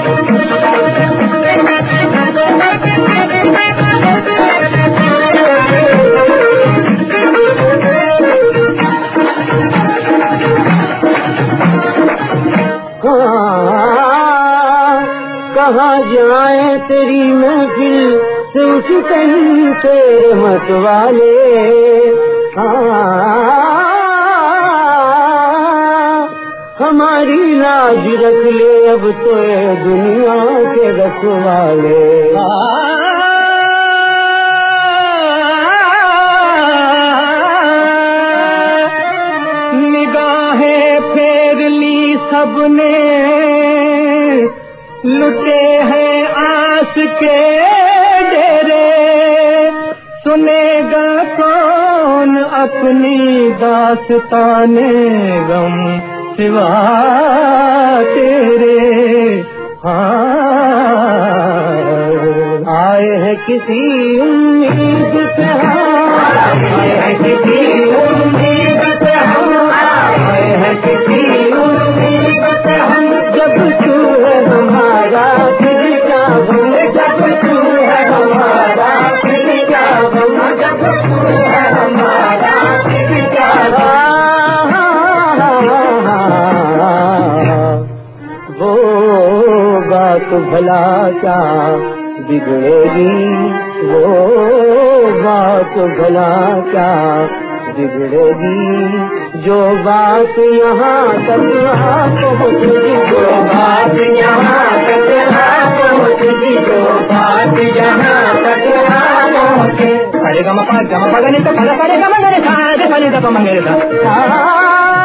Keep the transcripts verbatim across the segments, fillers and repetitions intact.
कहाँ जाए तेरी महफिल से उठ कहीं तेरे मत वाले। हमारी लाज रख ले अब तो दुनिया के रखवाले। निगाहें फेर ली सबने लुटे हैं आस के डेरे। सुनेगा कौन अपनी दास्ताने गम सिवा तेरे। हाँ आए हैं किसी उम्मीद से, आए हैं किसी उम्मीद से हम, आए हैं किसी उम्मीद से हम। जब तू है हमारा फिर क्या गम, जब तू है हमारा फिर क्या गम, जब तू है हमारा फिर क्या गम। वो बात भला क्या बिगड़ेगी, वो बात भला क्या बिगड़ेगी। जो बात यहाँ तक पहुँचेगी, जो बात यहाँ तक पहुँचेगी, जो बात यहाँ तक पहुँचे। अरे गम पा गम पगने तो फल पड़े गम मेरे साथ फले तो मेरे साथ।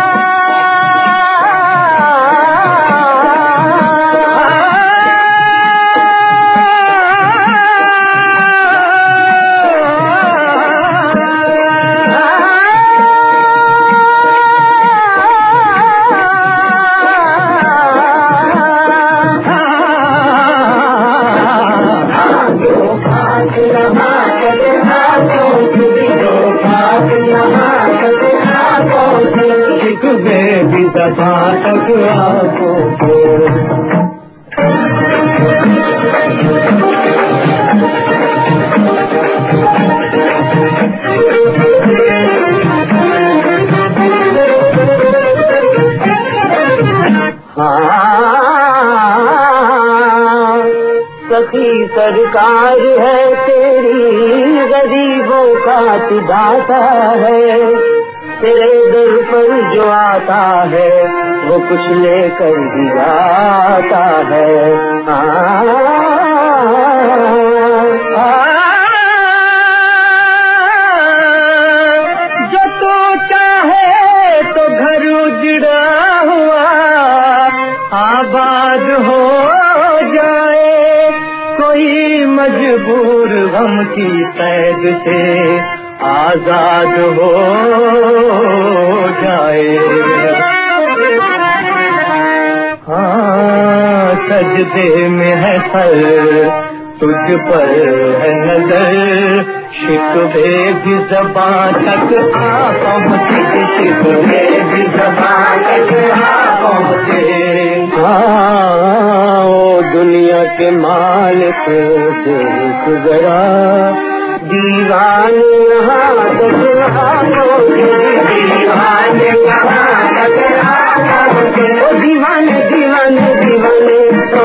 दफा तक आपको सखी सरकार है तेरी, गरीबों का तू दाता है। तेरे दर पर जो आता है वो कुछ लेकर ही जाता है। आ, आ, जो तू चाहे तो घर उजड़ा हुआ आबाद हो जाए। कोई मजबूर गम की कैद से आजाद हो जाए। हाँ सजदे में है सर, तुझ पर है नजर। शिकवे भी ज़बां तक आ पहुँचे, शिकवे भी ज़बां तक आ पहुँचे। हाँ ओ दुनिया के मालिक देख जरा, दीवाने यहाँ तक पहुँचे, दीवाने यहाँ तक पहुँचे। ओ दीवाने दीवाने दीवाने ओ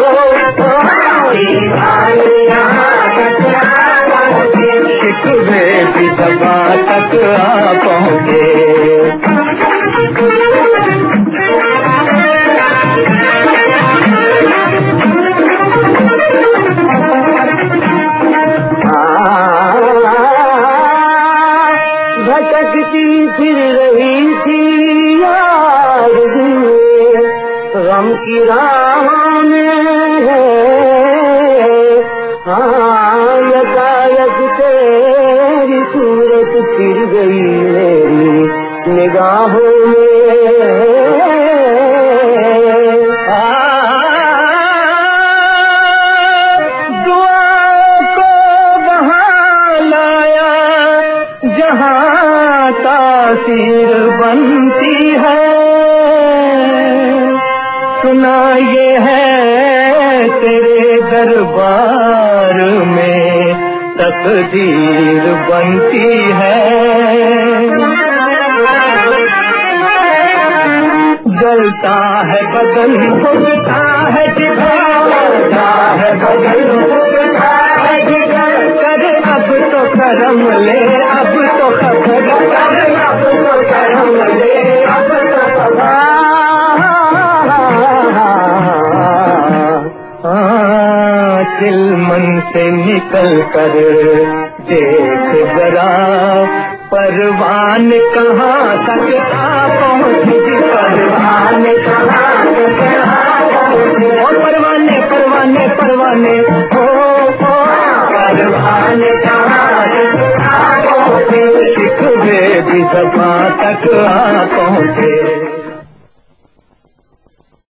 दीवाने यहाँ तक पहुँचे। शिकवे भी ज़बां तक आ पहुँचे। भटकती फिर रही थी यार गम की राह में। हाँ यकायक तेरी सूरत फिर गई मेरी निगाहों में। जहाँ तासीर बनती है सुना ये है तेरे दरबार में तकदीर बनती है। जलता है बदन उगता है जिगर, जलता है बदन उगता है जिगर, कर अब तो करम ले अब तो खबर कर, अब तो करम ले अब तो खबर। चिलमन से निकल कर देख जरा परवान कहाँ तक आ पहुँची, परवान कहाँ तक आ पहुँची, और परवाने परवाने परवाने हो परवान कहाँ तक आ पहुँचे, शिकवे भी ज़बां तक आ पहुँचे।